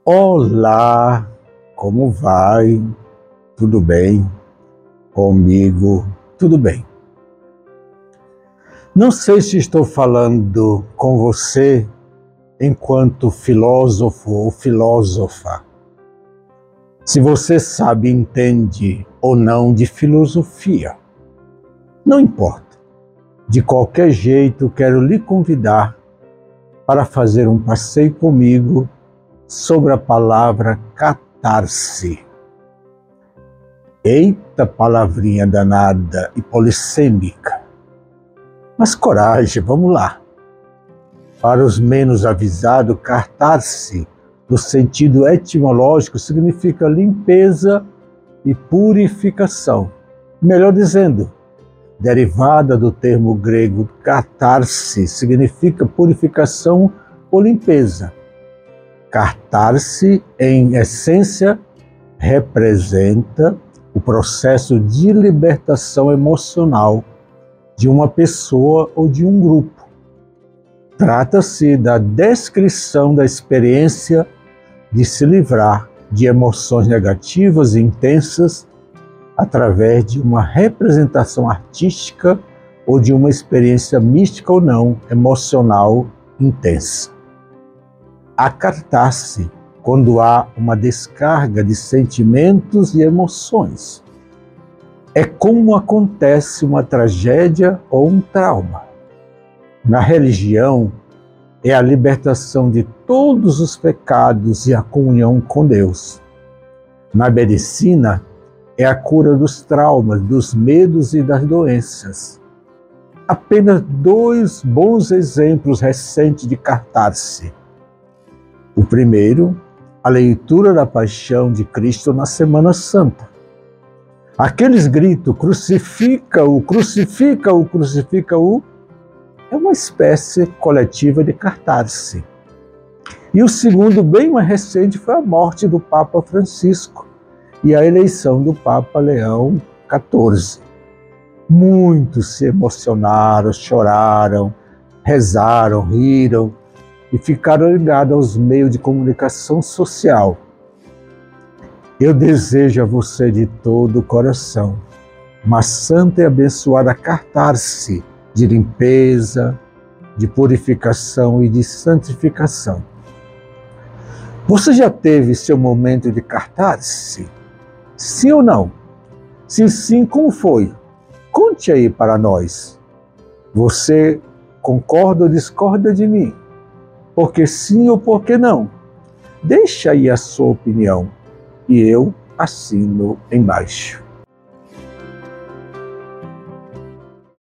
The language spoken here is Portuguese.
Olá, como vai? Tudo bem? Comigo, tudo bem. Não sei se estou falando com você enquanto filósofo ou filósofa. Se você sabe, entende ou não de filosofia. Não importa. De qualquer jeito, quero lhe convidar para fazer um passeio comigo sobre a palavra catarse. Eita palavrinha danada e polissêmica. Mas coragem, vamos lá. Para os menos avisados, catarse, no sentido etimológico, significa limpeza e purificação. Melhor dizendo, derivada do termo grego catarse, significa purificação ou limpeza. Catarse, em essência, representa o processo de libertação emocional de uma pessoa ou de um grupo. Trata-se da descrição da experiência de se livrar de emoções negativas e intensas através de uma representação artística ou de uma experiência mística ou não, emocional intensa. Acartar-se quando há uma descarga de sentimentos e emoções. É como acontece uma tragédia ou um trauma. Na religião, é a libertação de todos os pecados e a comunhão com Deus. Na medicina, é a cura dos traumas, dos medos e das doenças. Apenas 2 bons exemplos recentes de catarse. O primeiro, a leitura da paixão de Cristo na Semana Santa. Aqueles gritos, crucifica-o, crucifica-o, crucifica-o, é uma espécie coletiva de catarse. E o segundo, bem mais recente, foi a morte do Papa Francisco e a eleição do Papa Leão XIV. Muitos se emocionaram, choraram, rezaram, riram e ficaram ligados aos meios de comunicação social. Eu desejo a você de todo o coração uma santa e abençoada catarse de limpeza, de purificação e de santificação. Você já teve seu momento de catarse? Sim ou não? Se sim, como foi? Conte aí para nós. Você concorda ou discorda de mim? Por que sim ou por que não? Deixa aí a sua opinião e eu assino embaixo.